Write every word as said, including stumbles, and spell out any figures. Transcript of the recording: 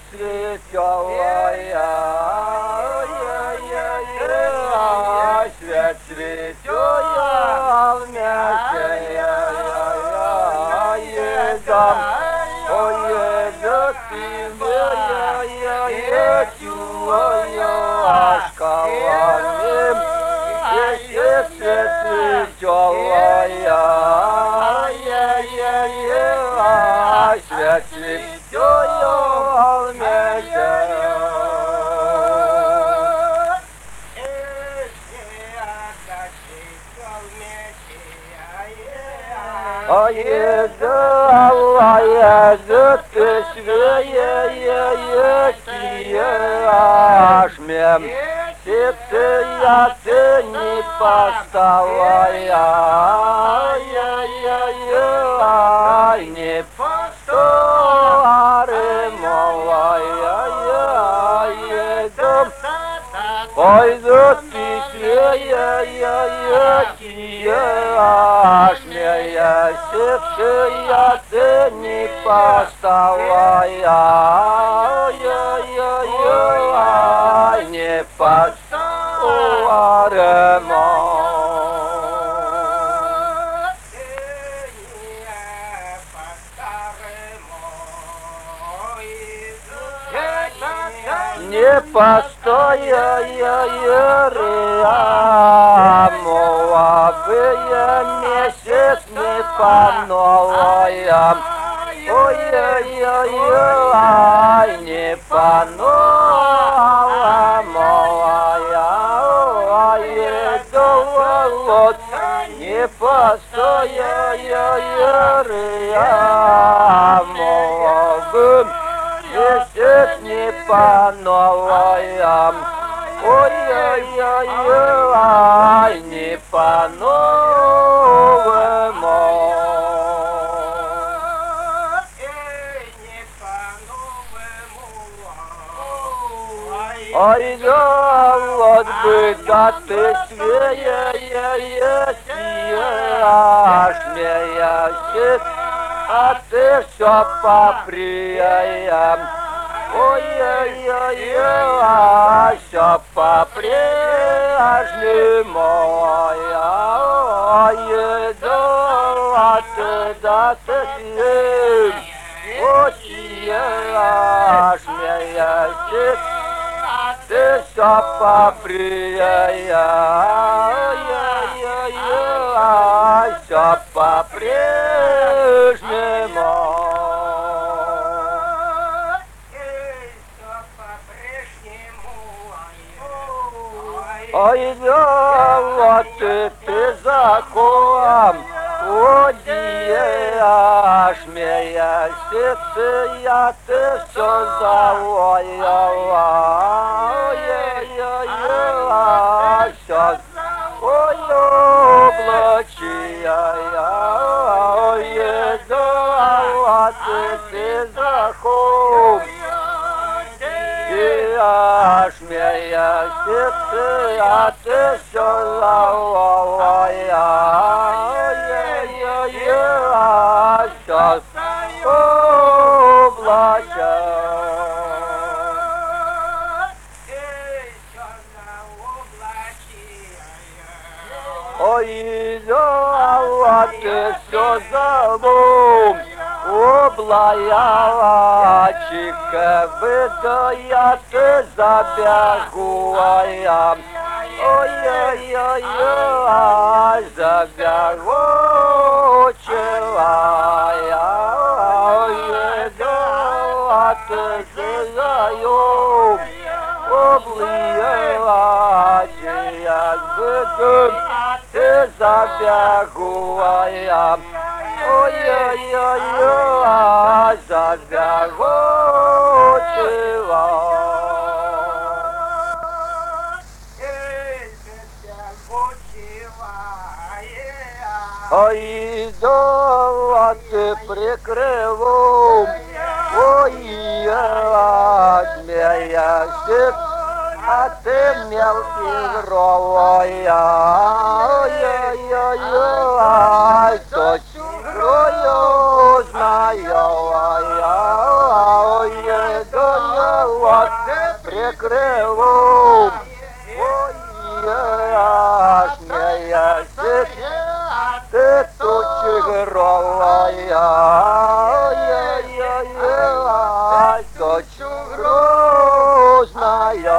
веселая, свет цветет мягкая, едем, ой, едет ты моя, едем, ашкалами, свет цветет, свет цветет мягкая. Аллах, едет ты свея, ашмем, сердце я ты не поставая, не поставая, едем, пойдет ты свея, ашмея, сердце я ты не поставая, не поставая. Не постояя молодые месяц не по новая, ой-ой-ой, не по новая, не постояя молодым месяц не по новая, ой-ой-ой, не по новому. Ой, да вот бы, да ты смеешься, а ты все по-прежнему. Ой-ой-ой, все по-прежнему, ой-ой-ой, да ты смеешься, ты все по-прежнему, все по-прежнему. Ой, да вот ты, ты закон, одеешь меня, сердце я ты все завоевала, ой-ой-ой, все, ой, облачия, ой, да вот ты, ты закон. Аж меня сердце, а ты все ловая, ой-ой-ой, сейчас облача. Ой, да вот ты все забыл. Облаячика выдает забегуя, ой-ой-ой, забегучая, ой-ой-ой, заю, облаячия выдает забегуя. Ой-ой-ой, загорочила. Ой, да ты прикрывал, ой-ой, смеясь, а ты мелкий гровая, ой-ой-ой, точно грою знаю, ой-ой-ой, тебе крылом. Ой, я смеялся, ты тучи гровая, ой-ой-ой, тучи грозная.